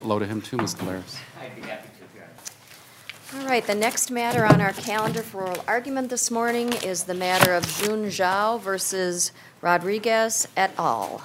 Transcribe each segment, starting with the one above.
hello to him too, Ms. Galeras. I'd be happy to, Your Honor. All right, the next matter on our calendar for oral argument this morning is the matter of Jun Zhao versus Rodriguez et al.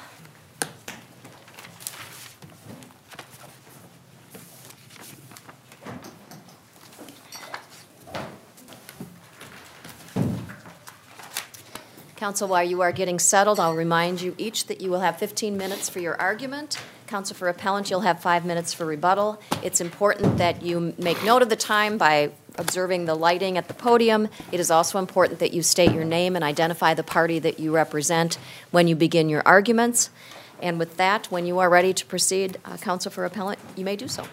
Counsel, while you are getting settled, I'll remind you each that you will have 15 minutes for your argument. Counsel for appellant, you'll have 5 minutes for rebuttal. It's important that you make note of the time by observing the lighting at the podium. It is also important that you state your name and identify the party that you represent when you begin your arguments. And with that, when you are ready to proceed, counsel for appellant, you may do so.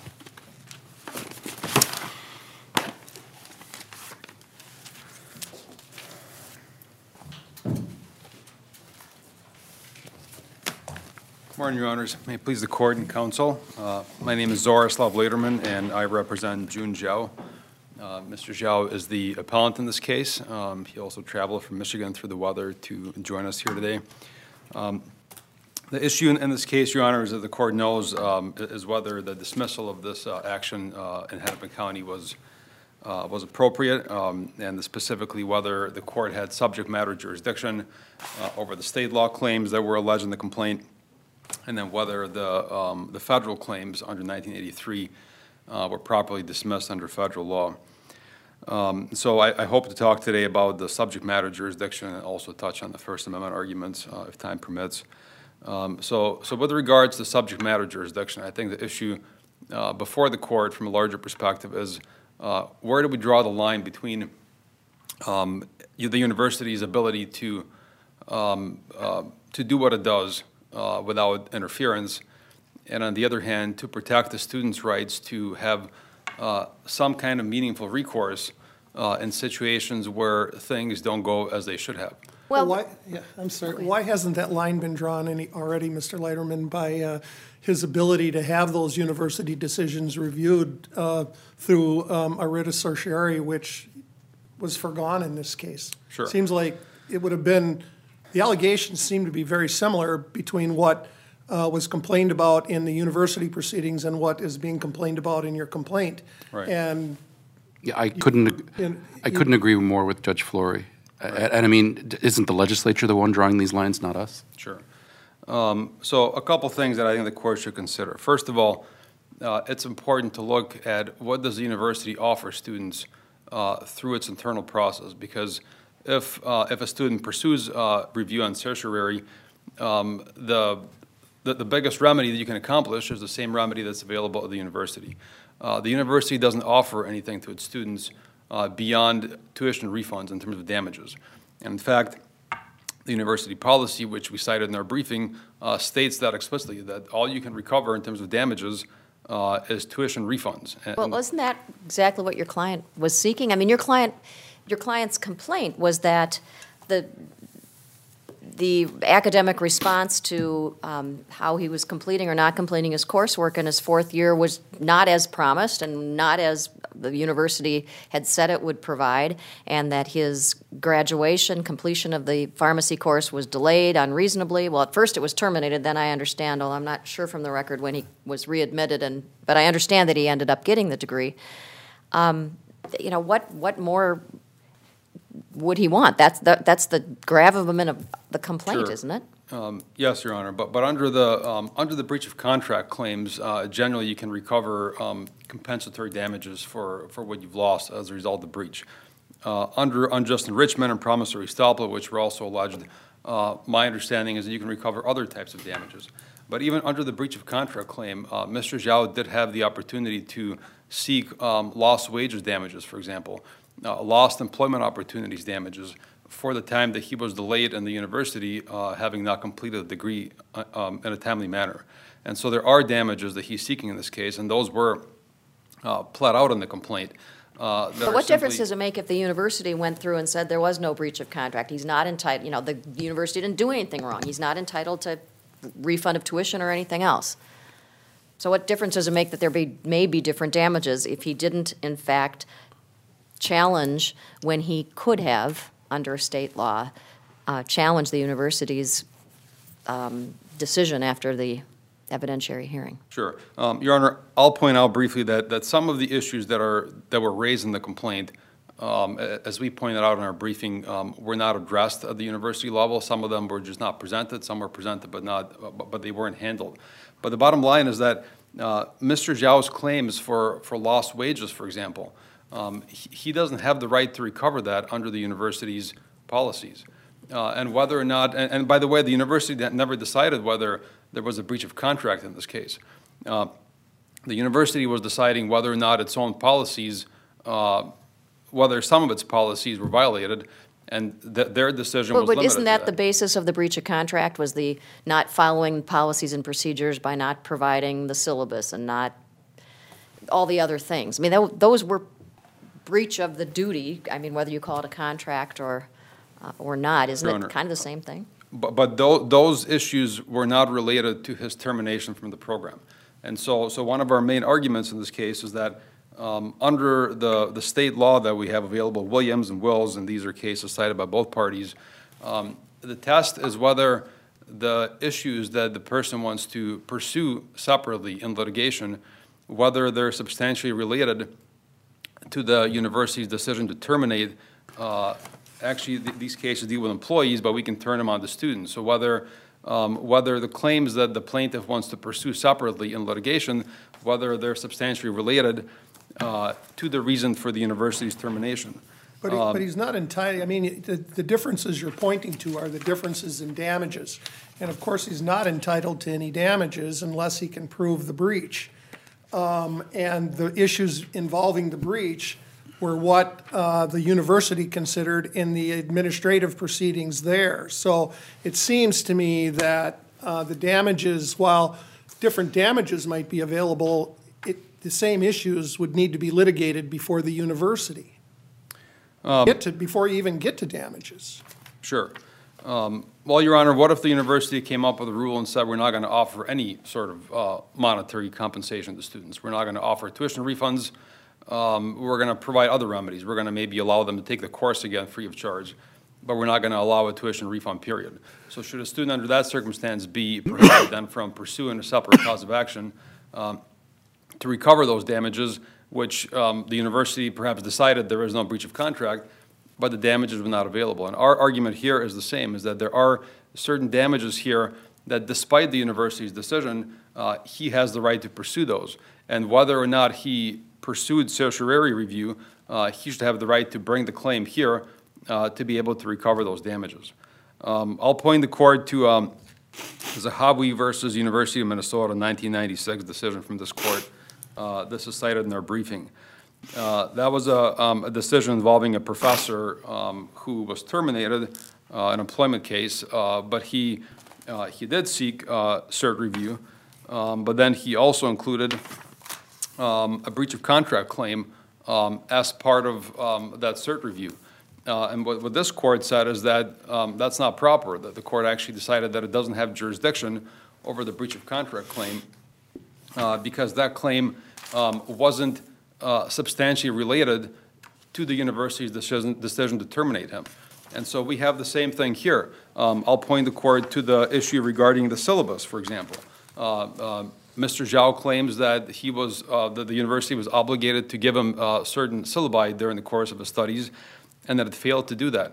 Good morning, Your Honors. May it please the Court and Counsel. My name is Zorislav Lederman, and I represent Jun Zhao. Mr. Zhao is the appellant in this case. He also traveled from Michigan through the weather to join us here today. The issue in this case, Your Honor, as the Court knows, is whether the dismissal of this action in Hennepin County was appropriate, and specifically whether the Court had subject matter jurisdiction over the state law claims that were alleged in the complaint, and then whether the federal claims under 1983 were properly dismissed under federal law. So I hope to talk today about the subject matter jurisdiction and also touch on the First Amendment arguments if time permits. So with regards to subject matter jurisdiction, I think the issue before the Court from a larger perspective is where do we draw the line between the university's ability to do what it does without interference, and on the other hand, to protect the students' rights to have some kind of meaningful recourse in situations where things don't go as they should have. Well, why hasn't that line been drawn already, Mr. Lederman, by his ability to have those university decisions reviewed through a writ of certiorari, which was foregone in this case? Sure. Seems like it would have been. The allegations seem to be very similar between what was complained about in the university proceedings and what is being complained about in your complaint. Right. And Yeah, I couldn't agree more with Judge Flory. Right. And I mean, isn't the legislature the one drawing these lines, not us? Sure. So a couple things that I think the Court should consider. First of all, it's important to look at what does the university offer students through its internal process, because if a student pursues review on certiorari, the biggest remedy that you can accomplish is the same remedy that's available at the university. The university doesn't offer anything to its students beyond tuition refunds in terms of damages. And in fact, the university policy, which we cited in our briefing, states that explicitly, that all you can recover in terms of damages is tuition refunds. Well, wasn't that exactly what your client was seeking? I mean, your client's complaint was that the academic response to how he was completing or not completing his coursework in his fourth year was not as promised and not as the university had said it would provide, and that his completion of the pharmacy course was delayed unreasonably. Well, at first it was terminated, then I understand, although I'm not sure from the record when he was readmitted, but I understand that he ended up getting the degree. What more would he want? That's the gravamen of the complaint, Sure. Isn't it? Yes, Your Honor. But under the breach of contract claims, generally you can recover compensatory damages for what you've lost as a result of the breach. Under unjust enrichment and promissory estoppel, which were also alleged, my understanding is that you can recover other types of damages. But even under the breach of contract claim, Mr. Zhao did have the opportunity to seek lost wages damages, for example, lost employment opportunities damages for the time that he was delayed in the university, having not completed the degree in a timely manner. And so there are damages that he's seeking in this case, and those were pled out in the complaint. But what difference does it make if the university went through and said there was no breach of contract? He's not entitled, the university didn't do anything wrong. He's not entitled to refund of tuition or anything else. So what difference does it make that there may be different damages if he didn't, in fact, challenge when he could have, under state law, challenge the university's decision after the evidentiary hearing. Sure. Your Honor, I'll point out briefly that some of the issues that were raised in the complaint, as we pointed out in our briefing, were not addressed at the university level. Some of them were just not presented. Some were presented but they weren't handled. But the bottom line is that Mr. Zhao's claims for lost wages, for example, he doesn't have the right to recover that under the university's policies. And whether or not, and by the way, the university never decided whether there was a breach of contract in this case. The university was deciding whether or not its own policies, whether some of its policies were violated, and their decision was limited. But isn't that the basis of the breach of contract, was the not following policies and procedures by not providing the syllabus and not all the other things? I mean, those were breach of the duty. I mean, whether you call it a contract or not, isn't it kind of the same thing? But those issues were not related to his termination from the program. And so one of our main arguments in this case is that under the state law that we have available, Williams and Wills, and these are cases cited by both parties, the test is whether the issues that the person wants to pursue separately in litigation, whether they're substantially related to the university's decision to terminate. Actually, these cases deal with employees, but we can turn them on to students. So whether the claims that the plaintiff wants to pursue separately in litigation, whether they're substantially related to the reason for the university's termination. But he's not entitled, I mean, the differences you're pointing to are the differences in damages. And of course, he's not entitled to any damages unless he can prove the breach. And the issues involving the breach were what the university considered in the administrative proceedings there. So it seems to me that the damages, while different damages might be available, the same issues would need to be litigated before the university, before you even get to damages. Sure. Well, Your Honor, what if the university came up with a rule and said we're not going to offer any sort of monetary compensation to students? We're not going to offer tuition refunds. We're going to provide other remedies. We're going to maybe allow them to take the course again free of charge, but we're not going to allow a tuition refund, period. So should a student under that circumstance be prohibited then from pursuing a separate cause of action to recover those damages, which the university perhaps decided there is no breach of contract, but the damages were not available? And our argument here is the same, is that there are certain damages here that despite the university's decision, he has the right to pursue those. And whether or not he pursued certiorari review, he should have the right to bring the claim here to be able to recover those damages. I'll point the court to Zahawi versus University of Minnesota 1996 decision from this court. This is cited in our briefing. That was a decision involving a professor who was terminated, an employment case, but he did seek cert review, but then he also included a breach of contract claim as part of that cert review. And what this court said is that that's not proper, that the court actually decided that it doesn't have jurisdiction over the breach of contract claim because that claim wasn't substantially related to the university's decision to terminate him. And so we have the same thing here. I'll point the court to the issue regarding the syllabus, for example. Mr. Zhao claims that he was, that the university was obligated to give him certain syllabi during the course of his studies, and that it failed to do that.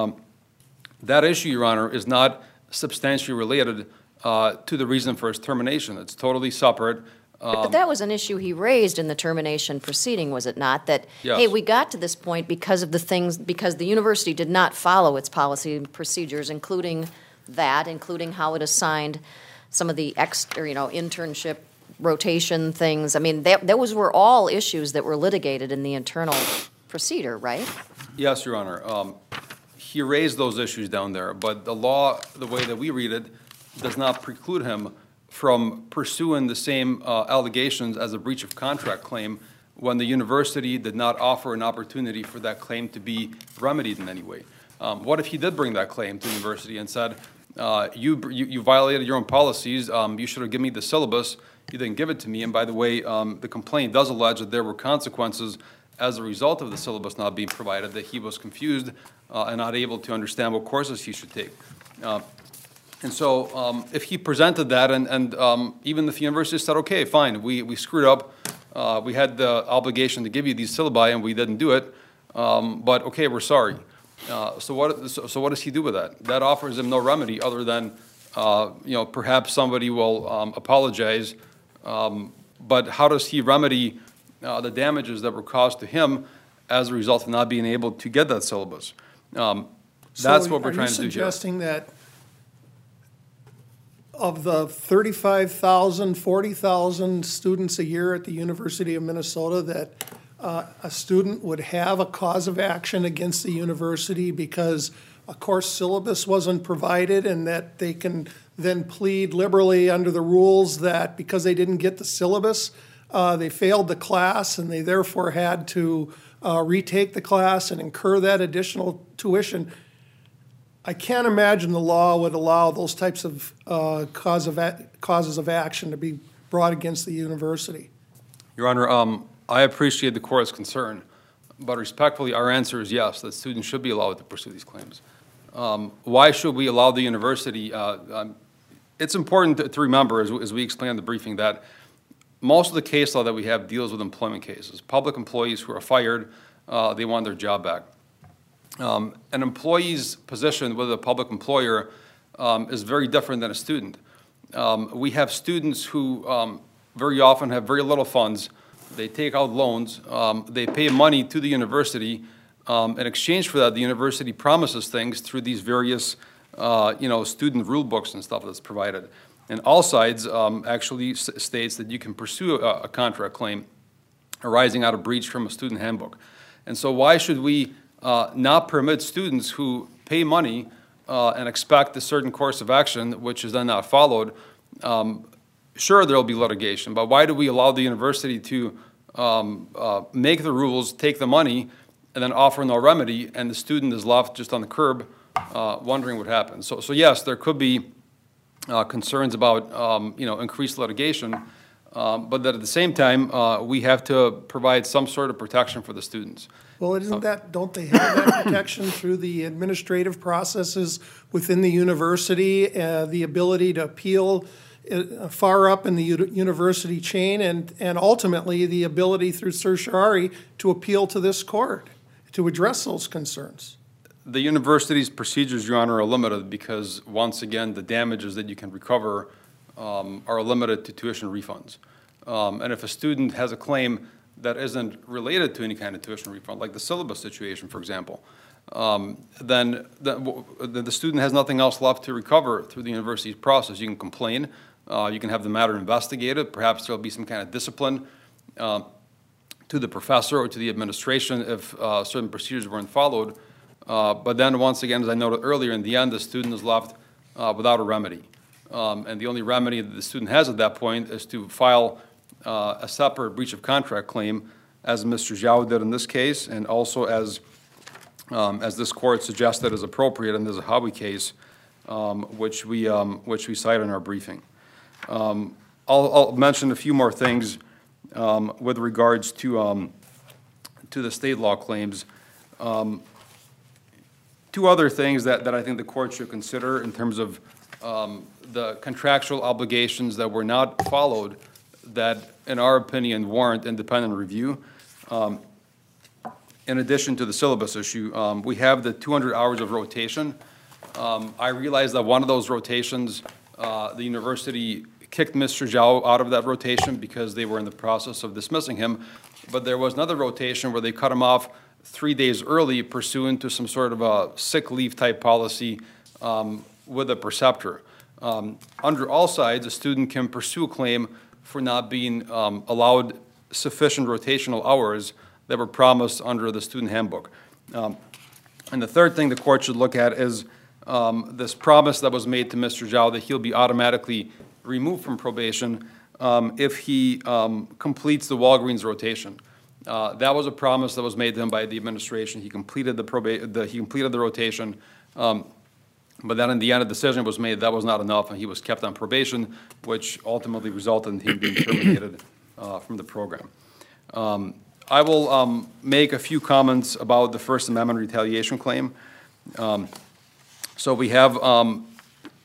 That issue, Your Honor, is not substantially related to the reason for his termination. It's totally separate. But that was an issue he raised in the termination proceeding, was it not? That, yes. Hey, we got to this point because of the things, because the university did not follow its policy and procedures, including how it assigned some of the internship rotation things. I mean, those were all issues that were litigated in the internal procedure, right? Yes, Your Honor. He raised those issues down there, but the law, the way that we read it, does not preclude him from pursuing the same allegations as a breach of contract claim when the university did not offer an opportunity for that claim to be remedied in any way. What if he did bring that claim to the university and said, you violated your own policies, you should have given me the syllabus, you didn't give it to me, and by the way, the complaint does allege that there were consequences as a result of the syllabus not being provided, that he was confused and not able to understand what courses he should take. And so if he presented that, and even if the university said, okay, fine, we screwed up, we had the obligation to give you these syllabi and we didn't do it, but okay, we're sorry. So what does he do with that? That offers him no remedy other than, perhaps somebody will apologize, but how does he remedy the damages that were caused to him as a result of not being able to get that syllabus? That's what we're trying to do here. Are you suggesting that of the 35,000, 40,000 students a year at the University of Minnesota, that a student would have a cause of action against the university because a course syllabus wasn't provided, and that they can then plead liberally under the rules that because they didn't get the syllabus, they failed the class and they therefore had to retake the class and incur that additional tuition? I can't imagine the law would allow those types of causes of action to be brought against the university. Your Honor, I appreciate the court's concern, but respectfully, our answer is yes, that students should be allowed to pursue these claims. Why should we allow the university? It's important to remember, as we explained in the briefing, that most of the case law that we have deals with employment cases. Public employees who are fired, they want their job back. An employee's position with a public employer is very different than a student. We have students who very often have very little funds. They take out loans. They pay money to the university. In exchange for that, the university promises things through these various, student rule books and stuff that's provided. And all sides actually states that you can pursue a contract claim arising out of breach from a student handbook. And so why should we not permit students who pay money and expect a certain course of action, which is then not followed? Sure, there will be litigation, but why do we allow the university to make the rules, take the money, and then offer no remedy, and the student is left just on the curb wondering what happens? So yes, there could be concerns about increased litigation, but that at the same time we have to provide some sort of protection for the students. Well, don't they have that protection through the administrative processes within the university, the ability to appeal far up in the university chain, and ultimately the ability through certiorari to appeal to this court to address those concerns? The university's procedures, Your Honor, are limited because, once again, the damages that you can recover are limited to tuition refunds. And if a student has a claim that isn't related to any kind of tuition refund, like the syllabus situation, for example, then the student has nothing else left to recover through the university's process. You can complain. You can have the matter investigated. Perhaps there will be some kind of discipline to the professor or to the administration if certain procedures weren't followed. But then, once again, as I noted earlier, in the end, the student is left without a remedy. And the only remedy that the student has at that point is to file a separate breach of contract claim, as Mr. Zhao did in this case, and also as this court suggested is appropriate in the Zahawi case, which we cite in our briefing. I'll mention a few more things with regards to the state law claims. Two other things that I think the court should consider in terms of the contractual obligations that were not followed that, in our opinion, warrant independent review. In addition to the syllabus issue, we have the 200 hours of rotation. I realize that one of those rotations, the university kicked Mr. Zhao out of that rotation because they were in the process of dismissing him, but there was another rotation where they cut him off 3 days early pursuant to some sort of a sick leave type policy with a preceptor. Under all sides, a student can pursue a claim for not being allowed sufficient rotational hours that were promised under the student handbook. And the third thing the court should look at is this promise that was made to Mr. Zhao that he'll be automatically removed from probation if he completes the Walgreens rotation. That was a promise that was made to him by the administration. He completed the rotation, but then in the end, a decision was made that was not enough, and he was kept on probation, which ultimately resulted in him being terminated from the program. I will make a few comments about the First Amendment retaliation claim. So we have a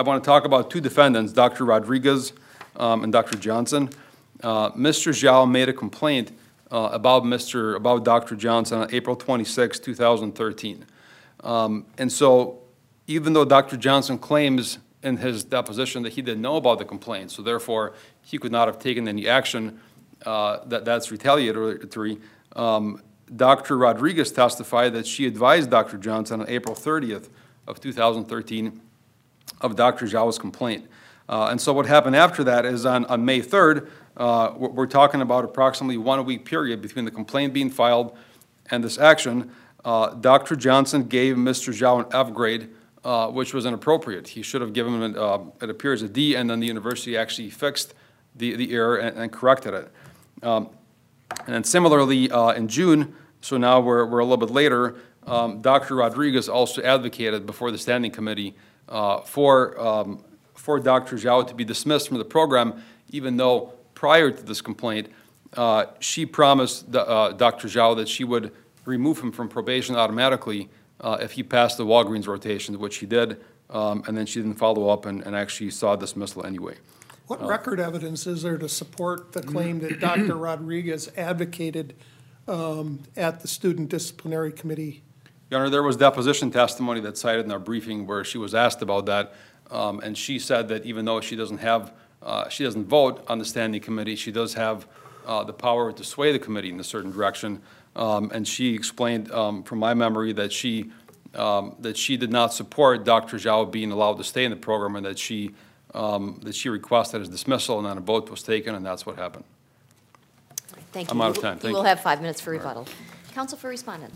I want to talk about two defendants, Dr. Rodriguez and Dr. Johnson. Mr. Zhao made a complaint about Dr. Johnson on April 26, 2013. And so even though Dr. Johnson claims in his deposition that he didn't know about the complaint, so therefore he could not have taken any action that's retaliatory, Dr. Rodriguez testified that she advised Dr. Johnson on April 30th of 2013 of Dr. Zhao's complaint. And so what happened after that is on May 3rd, we're talking about approximately 1 week period between the complaint being filed and this action. Dr. Johnson gave Mr. Zhao an F grade, which was inappropriate. He should have given him, it appears, a D, and then the university actually fixed the error and corrected it. And then similarly, in June, so now we're a little bit later, Dr. Rodriguez also advocated before the standing committee for Dr. Zhao to be dismissed from the program, even though prior to this complaint, she promised Dr. Zhao that she would remove him from probation automatically if he passed the Walgreens rotation, which he did, and then she didn't follow up and actually saw dismissal anyway. What record evidence is there to support the claim that Dr. Rodriguez advocated at the Student Disciplinary Committee? Your Honor, there was deposition testimony that's cited in our briefing where she was asked about that, and she said that even though she doesn't vote on the standing committee, she does have the power to sway the committee in a certain direction. And she explained, from my memory, that she did not support Dr. Zhao being allowed to stay in the program, and that she requested his dismissal, and then a vote was taken, and that's what happened. Thank you. I'm out of time. Thank You will you. have 5 minutes for rebuttal. Counsel for respondent.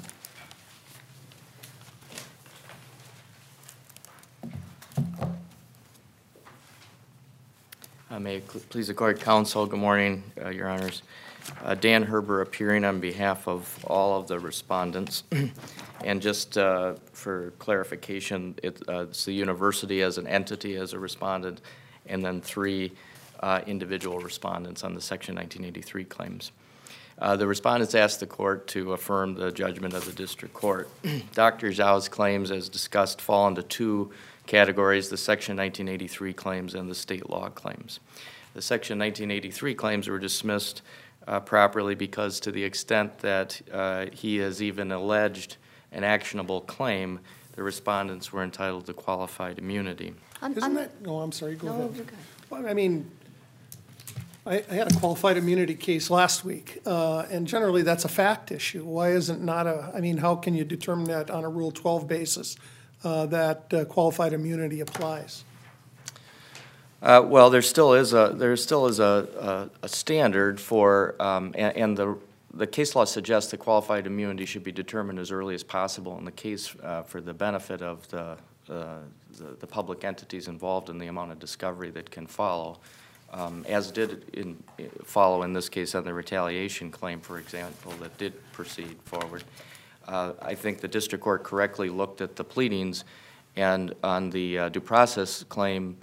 May it please the court, counsel. Good morning, Your Honors. Dan Herber appearing on behalf of all of the respondents. And just for clarification, it's the university as an entity as a respondent, and then 3 individual respondents on the Section 1983 claims. The respondents asked the court to affirm the judgment of the district court. Dr. Zhao's claims, as discussed, fall into 2 categories: the Section 1983 claims and the state law claims. The Section 1983 claims were dismissed properly because, to the extent that he has even alleged an actionable claim, the respondents were entitled to qualified immunity. Isn't that, oh, I'm sorry, go ahead. Okay. Well, I mean, I had a qualified immunity case last week, and generally that's a fact issue. Why isn't not a, I mean, how can you determine that on a Rule 12 basis that qualified immunity applies? Well, there still is a standard for, and the case law suggests that qualified immunity should be determined as early as possible in the case for the benefit of the public entities involved in the amount of discovery that can follow, as did follow in this case on the retaliation claim, for example, that did proceed forward. I think the district court correctly looked at the pleadings, and on the due process claim,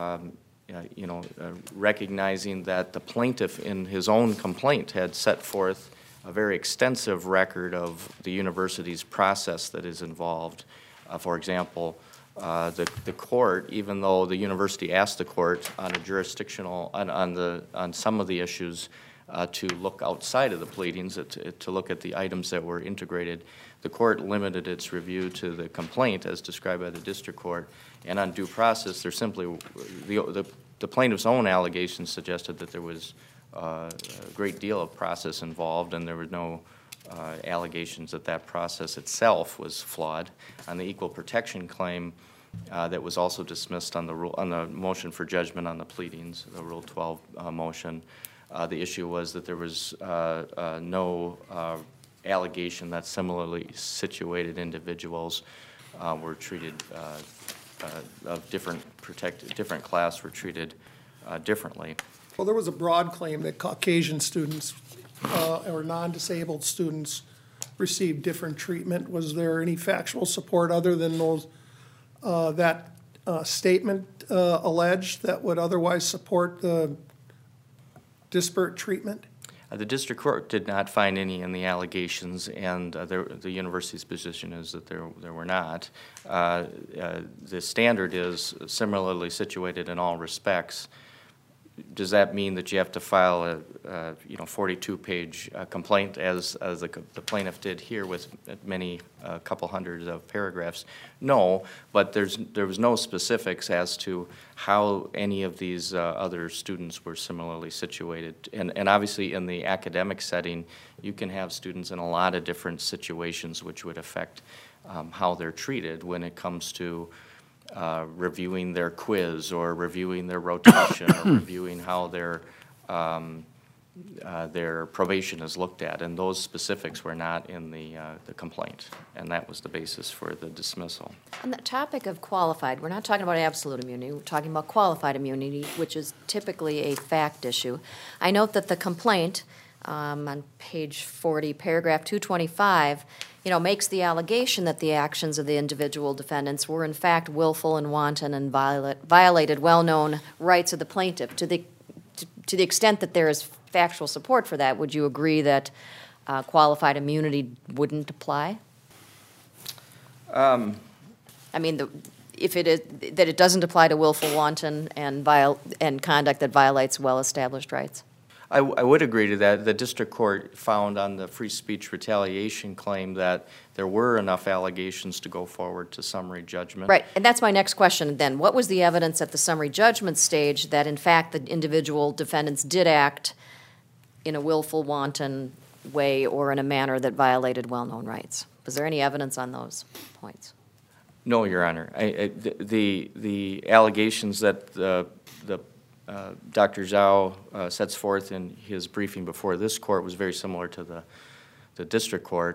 recognizing that the plaintiff in his own complaint had set forth a very extensive record of the university's process that is involved. For example, the court, even though the university asked the court on a jurisdictional, on some of the issues to look outside of the pleadings, to look at the items that were integrated, the court limited its review to the complaint as described by the district court. And on due process, there's simply, the plaintiff's own allegations suggested that there was a great deal of process involved, and there were no allegations that that process itself was flawed. On the equal protection claim that was also dismissed on the motion for judgment on the pleadings, the Rule 12 motion, the issue was that there was no allegation that similarly situated individuals were treated of different class were treated differently. Well, there was a broad claim that Caucasian students or non-disabled students received different treatment. Was there any factual support other than those that statement alleged that would otherwise support the disparate treatment? The district court did not find any in the allegations, and the university's position is that there were not. The standard is similarly situated in all respects. Does that mean that you have to file a 42-page complaint as the plaintiff did here with many couple hundreds of paragraphs? No, but there was no specifics as to how any of these other students were similarly situated. And obviously in the academic setting, you can have students in a lot of different situations which would affect how they're treated when it comes to reviewing their quiz or reviewing their rotation or reviewing how their probation is looked at, and those specifics were not in the complaint, and that was the basis for the dismissal. On the topic of qualified, we're not talking about absolute immunity, we're talking about qualified immunity, which is typically a fact issue. I note that the complaint on page 40, paragraph 225, makes the allegation that the actions of the individual defendants were in fact willful and wanton and violated well-known rights of the plaintiff. To the extent that there is factual support for that, would you agree that qualified immunity wouldn't apply? If it doesn't apply to willful, wanton, and conduct that violates well-established rights? I would agree to that. The district court found on the free speech retaliation claim that there were enough allegations to go forward to summary judgment. Right, and that's my next question then. What was the evidence at the summary judgment stage that in fact the individual defendants did act in a willful, wanton way or in a manner that violated well-known rights? Was there any evidence on those points? No, Your Honor. The allegations that Dr. Zhao sets forth in his briefing before this court was very similar to the district court.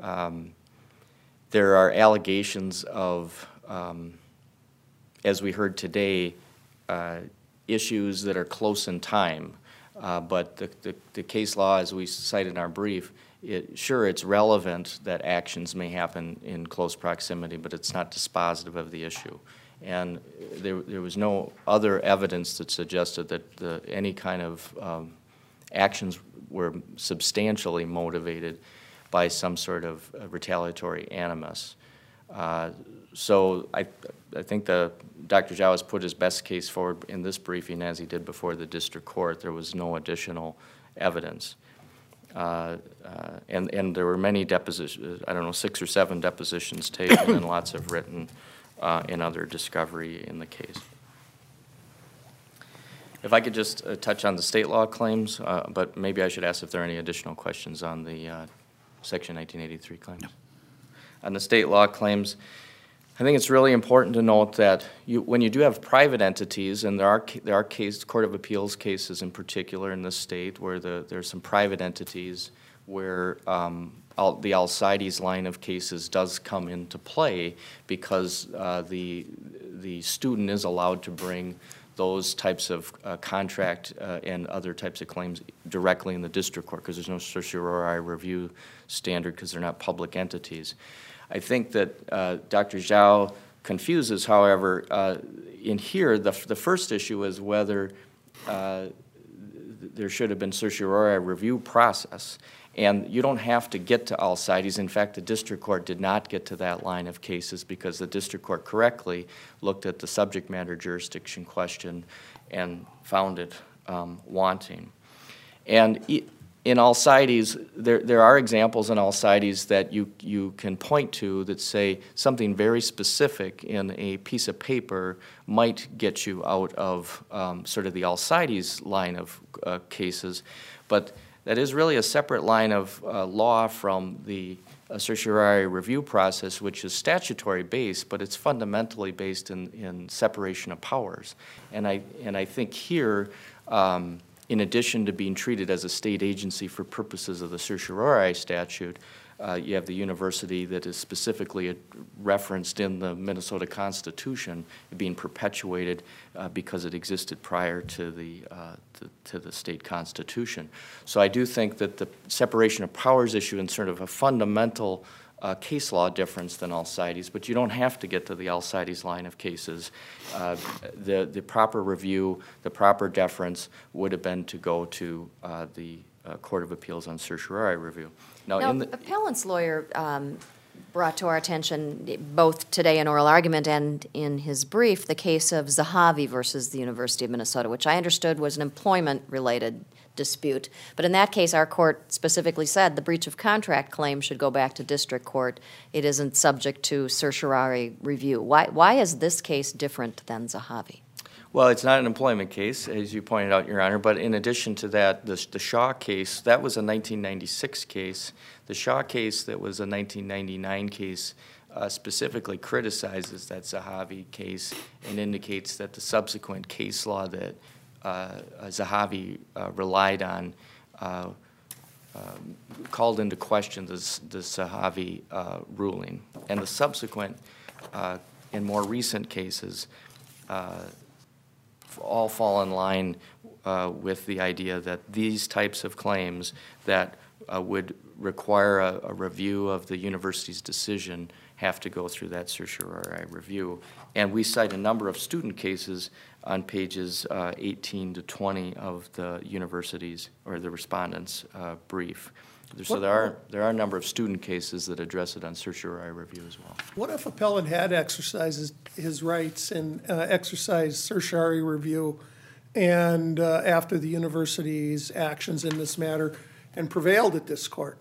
There are allegations of, as we heard today, issues that are close in time, but the case law, as we cite in our brief, it's relevant that actions may happen in close proximity, but it's not dispositive of the issue. And there was no other evidence that suggested that any kind of actions were substantially motivated by some sort of retaliatory animus. So I think Dr. Zhao has put his best case forward in this briefing as he did before the district court. There was no additional evidence. And there were many depositions, 6 or 7 depositions taken and lots of written in other discovery in the case. If I could just touch on the state law claims, but maybe I should ask if there are any additional questions on the Section 1983 claims. No. On the state law claims, I think it's really important to note that when you do have private entities, and there are Court of Appeals cases in particular in this state where there's some private entities where the Alcides line of cases does come into play because the student is allowed to bring those types of contract and other types of claims directly in the district court because there's no certiorari review standard because they're not public entities. I think that Dr. Zhao confuses, however, in here the first issue is whether there should have been certiorari review process. And you don't have to get to Alcides. In fact, the district court did not get to that line of cases because the district court correctly looked at the subject matter jurisdiction question and found it wanting. And in Alcides, there are examples in Alcides that you can point to that say something very specific in a piece of paper might get you out of sort of the Alcides line of cases, but that is really a separate line of law from the certiorari review process, which is statutory based, but it's fundamentally based in separation of powers. And I think here, in addition to being treated as a state agency for purposes of the certiorari statute, you have the university that is specifically referenced in the Minnesota Constitution being perpetuated because it existed prior to the state constitution. So I do think that the separation of powers issue is sort of a fundamental case law difference than Alcides, but you don't have to get to the Alcides line of cases. The proper review, the proper deference would have been to go to the Court of Appeals on certiorari review. Now, Now, in the, appellant's lawyer brought to our attention, both today in oral argument and in his brief, the case of Zahavi versus the University of Minnesota, which I understood was an employment-related dispute. But in that case, our court specifically said the breach of contract claim should go back to district court. It isn't subject to certiorari review. Why is this case different than Zahavi? well, it's not an employment case, as you pointed out, Your Honor, but in addition to that, the Shaw case, that was a 1996 case. The Shaw case that was a 1999 case specifically criticizes that Zahavi case and indicates that the subsequent case law that Zahavi relied on called into question the Zahavi ruling. And the subsequent and more recent cases all fall in line with the idea that these types of claims that would require a review of the university's decision have to go through that certiorari review. And we cite a number of student cases on pages 18 to 20 of the university's or the respondent's brief. So there are a number of student cases that address it on certiorari review as well. What if appellant had exercised his rights and exercised certiorari review and after the university's actions in this matter and prevailed at this court?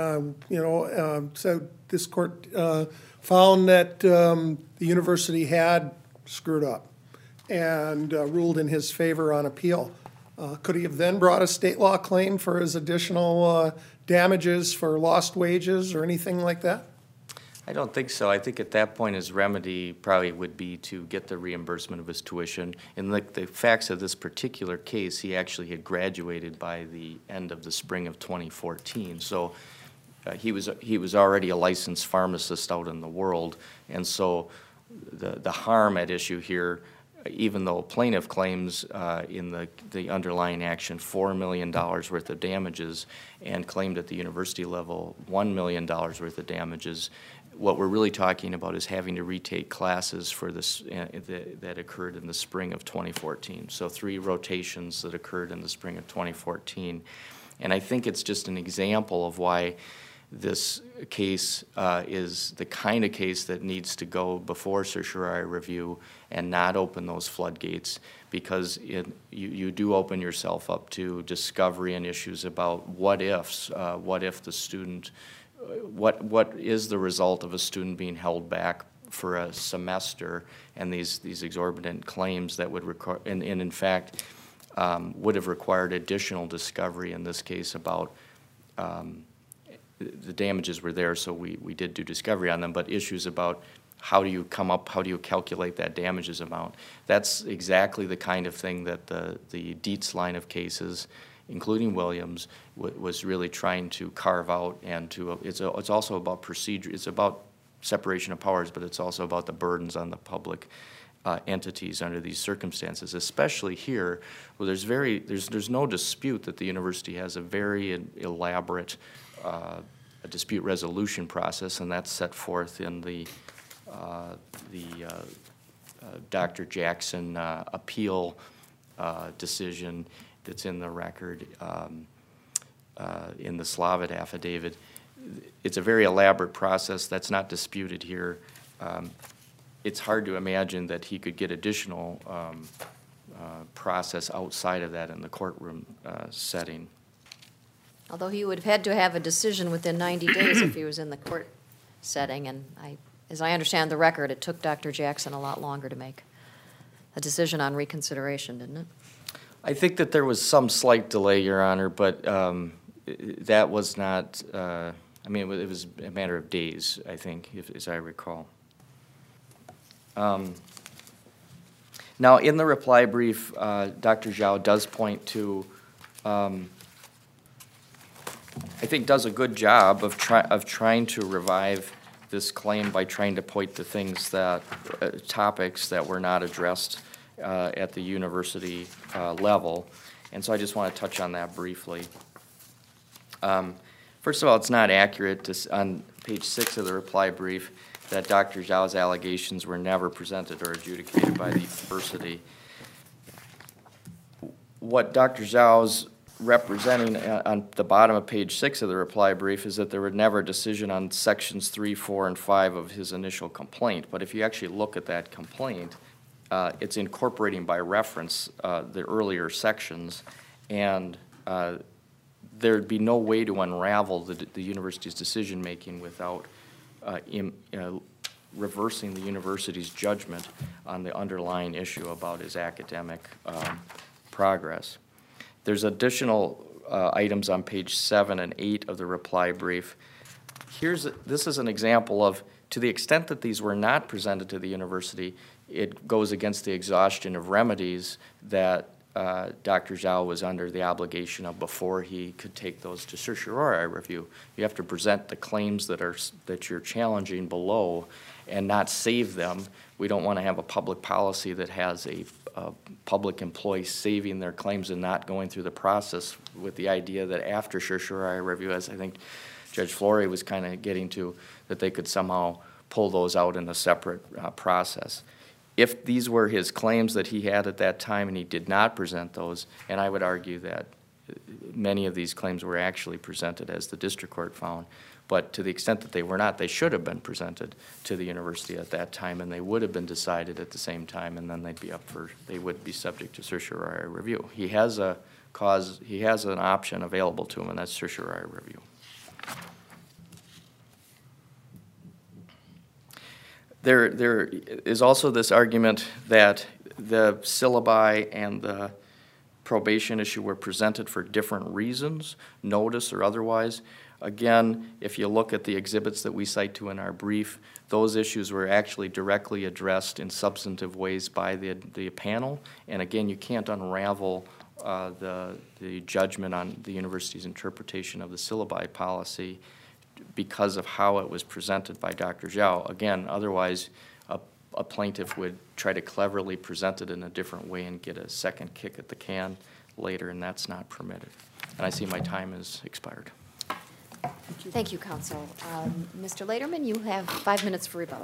So this court found that the university had screwed up and ruled in his favor on appeal. Could he have then brought a state law claim for his additional damages for lost wages or anything like that? I don't think so. I think at that point his remedy probably would be to get the reimbursement of his tuition. In the facts of this particular case, he actually had graduated by the end of the spring of 2014. So he was already a licensed pharmacist out in the world, and so the harm at issue here, even though plaintiff claims in the underlying action $4 million worth of damages and claimed at the university level $1 million worth of damages, what we're really talking about is having to retake classes for this that occurred in the spring of 2014. So 3 rotations that occurred in the spring of 2014. And I think it's just an example of why this case is the kind of case that needs to go before certiorari review and not open those floodgates, because you do open yourself up to discovery and issues about what ifs. What if the student, what is the result of a student being held back for a semester, and these exorbitant claims that would require, and in fact would have required additional discovery in this case about the damages were there, so we did do discovery on them, but issues about how do you calculate that damages amount. That's exactly the kind of thing that the Dietz line of cases, including Williams, was really trying to carve out, and it's also about procedure, it's about separation of powers, but it's also about the burdens on the public entities under these circumstances, especially here where there's no dispute that the university has a very elaborate a dispute resolution process, and that's set forth in the Dr. Jackson appeal decision that's in the record in the Slavitt affidavit. It's a very elaborate process that's not disputed here. It's hard to imagine that he could get additional process outside of that in the courtroom setting. Although he would have had to have a decision within 90 days if he was in the court setting, and as I understand the record, it took Dr. Jackson a lot longer to make a decision on reconsideration, didn't it? I think that there was some slight delay, Your Honor, but that was not, I mean, it was a matter of days, I think, as I recall. Now, in the reply brief, Dr. Zhao does point to, I think does a good job of trying to revive this claim by trying to point to things that, topics that were not addressed at the university level. And so I just want to touch on that briefly. First of all, it's not accurate on page 6 of the reply brief that Dr. Zhao's allegations were never presented or adjudicated by the university. What Dr. Zhao's representing on the bottom of page 6 of the reply brief is that there was never a decision on sections 3, 4, and 5 of his initial complaint. But if you actually look at that complaint, it's incorporating by reference the earlier sections, and there'd be no way to unravel the university's decision-making without reversing the university's judgment on the underlying issue about his academic progress. There's additional items on page 7 and 8 of the reply brief. This is an example of, to the extent that these were not presented to the university, it goes against the exhaustion of remedies that Dr. Zhao was under the obligation of before he could take those to certiorari review. You have to present the claims that you're challenging below and not save them. We don't want to have a public policy that has a public employee saving their claims and not going through the process with the idea that after certiorari review, as I think Judge Flory was kind of getting to, that they could somehow pull those out in a separate process. If these were his claims that he had at that time and he did not present those, and I would argue that many of these claims were actually presented as the district court found, but to the extent that they were not, they should have been presented to the university at that time, and they would have been decided at the same time, and then they would be subject to certiorari review. He has an option available to him, and that's certiorari review. There is also this argument that the syllabi and the probation issue were presented for different reasons, notice or otherwise. Again, if you look at the exhibits that we cite to in our brief, those issues were actually directly addressed in substantive ways by the panel. And again, you can't unravel the judgment on the university's interpretation of the syllabi policy because of how it was presented by Dr. Zhao. Again, otherwise, a plaintiff would try to cleverly present it in a different way and get a second kick at the can later, and that's not permitted. And I see my time has expired. Thank you, counsel. Mr. Lederman, you have 5 minutes for rebuttal.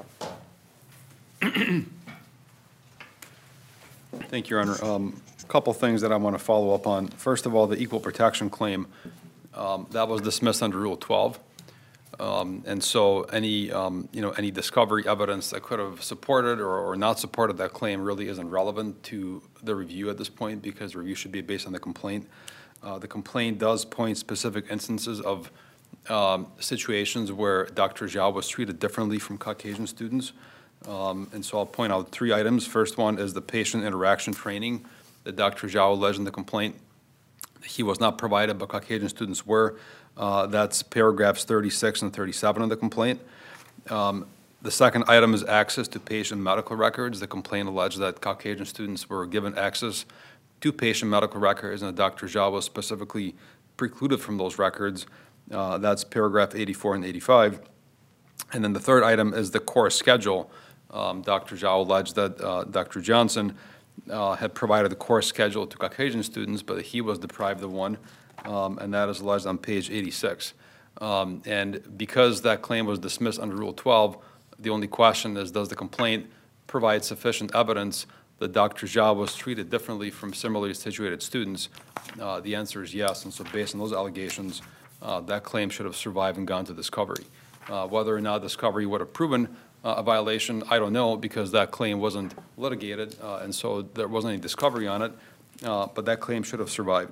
Thank you, Your Honor. A couple things that I want to follow up on. First of all, the equal protection claim, that was dismissed under Rule 12. And so any discovery evidence that could have supported or not supported that claim really isn't relevant to the review at this point, because review should be based on the complaint. The complaint does point specific instances of situations where Dr. Zhao was treated differently from Caucasian students. And so I'll point out 3 items. First one is the patient interaction training that Dr. Zhao alleged in the complaint he was not provided, but Caucasian students were. That's paragraphs 36 and 37 of the complaint. The second item is access to patient medical records. The complaint alleged that Caucasian students were given access to patient medical records, and that Dr. Zhao was specifically precluded from those records. That's paragraph 84 and 85. And then the third item is the course schedule. Dr. Zhao alleged that Dr. Johnson had provided the course schedule to Caucasian students, but he was deprived of one, and that is alleged on page 86. And because that claim was dismissed under Rule 12, the only question is, does the complaint provide sufficient evidence that Dr. Zhao was treated differently from similarly situated students? The answer is yes, and so based on those allegations, that claim should have survived and gone to discovery. Whether or not discovery would have proven a violation, I don't know, because that claim wasn't litigated, and so there wasn't any discovery on it, but that claim should have survived.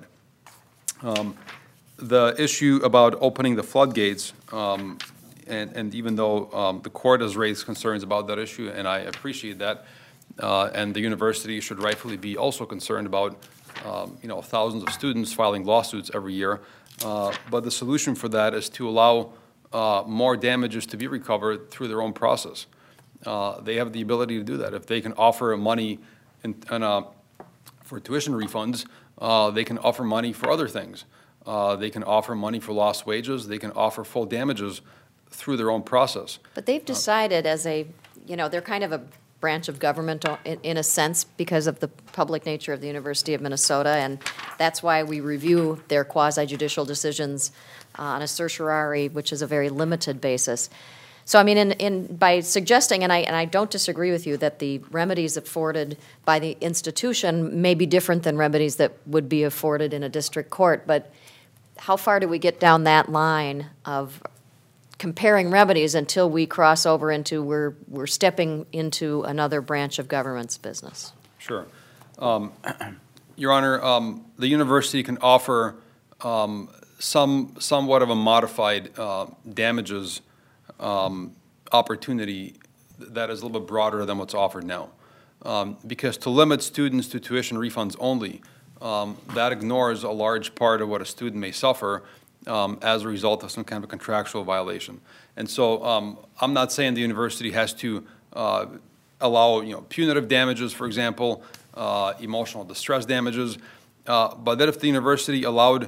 The issue about opening the floodgates, and even though the court has raised concerns about that issue, and I appreciate that, and the university should rightfully be also concerned about thousands of students filing lawsuits every year, but the solution for that is to allow more damages to be recovered through their own process. They have the ability to do that. If they can offer money for tuition refunds, they can offer money for other things. They can offer money for lost wages. They can offer full damages through their own process. But they've decided they're kind of a branch of government in a sense because of the public nature of the University of Minnesota, and that's why we review their quasi-judicial decisions on a certiorari, which is a very limited basis. So, I mean, by suggesting, and I don't disagree with you, that the remedies afforded by the institution may be different than remedies that would be afforded in a district court, but how far do we get down that line of comparing remedies until we cross over into we're stepping into another branch of government's business? Sure. Your Honor, the university can offer somewhat of a modified damages opportunity that is a little bit broader than what's offered now. Because to limit students to tuition refunds only, that ignores a large part of what a student may suffer as a result of some kind of a contractual violation. And so I'm not saying the university has to allow punitive damages, for example, emotional distress damages, but that if the university allowed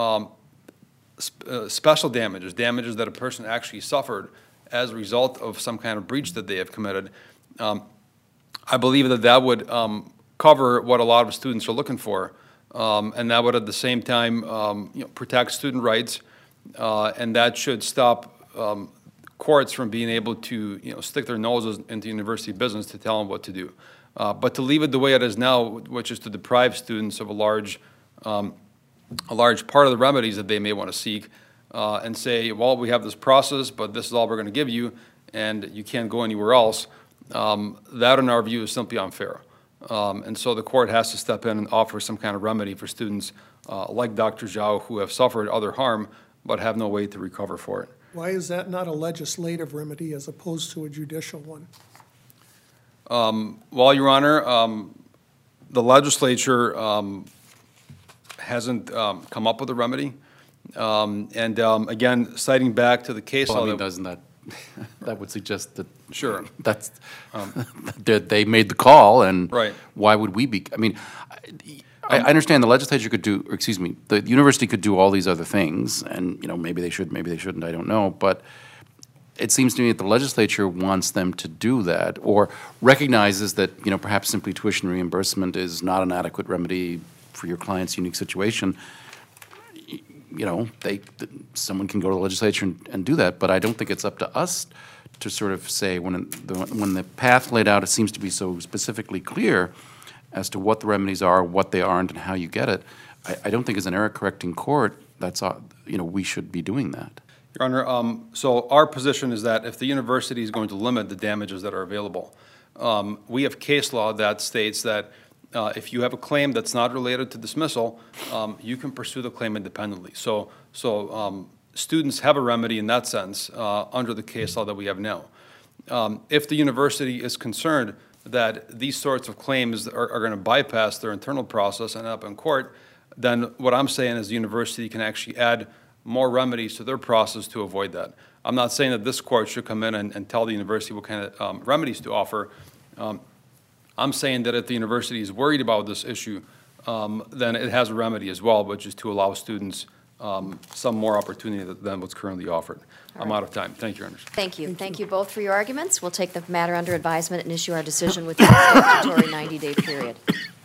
special damages, damages that a person actually suffered as a result of some kind of breach that they have committed, I believe that that would cover what a lot of students are looking for, and that would at the same time protect student rights, and that should stop courts from being able to stick their noses into university business to tell them what to do. But to leave it the way it is now, which is to deprive students of a large part of the remedies that they may want to seek, and say, well, we have this process, but this is all we're going to give you, and you can't go anywhere else, that in our view is simply unfair. And so the court has to step in and offer some kind of remedy for students like Dr. Zhao who have suffered other harm but have no way to recover for it. Why is that not a legislative remedy as opposed to a judicial one? Well, Your Honor, the legislature hasn't come up with a remedy. And again, citing back to the case law. Well, I mean, doesn't that, that would suggest that. Sure. That's, that they made the call, and right. Why would we be, I mean, I understand the legislature could do, or excuse me, the university could do all these other things, and, maybe they should, maybe they shouldn't, I don't know, but it seems to me that the legislature wants them to do that, or recognizes that, perhaps simply tuition reimbursement is not an adequate remedy for your client's unique situation. Someone can go to the legislature and do that, but I don't think it's up to us to sort of say, when the path laid out, it seems to be so specifically clear as to what the remedies are, what they aren't, and how you get it. I don't think as an error-correcting court, that's we should be doing that. Your Honor, so our position is that if the university is going to limit the damages that are available, we have case law that states that if you have a claim that's not related to dismissal, you can pursue the claim independently. So students have a remedy in that sense under the case law that we have now. If the university is concerned that these sorts of claims are going to bypass their internal process and end up in court, then what I'm saying is the university can actually add more remedies to their process to avoid that. I'm not saying that this court should come in and tell the university what kind of remedies to offer. I'm saying that if the university is worried about this issue, then it has a remedy as well, which is to allow students some more opportunity than what's currently offered. I'm out of time. Thank you, Your Honor. Thank you. Thank you both for your arguments. We'll take the matter under advisement and issue our decision within a statutory 90-day period.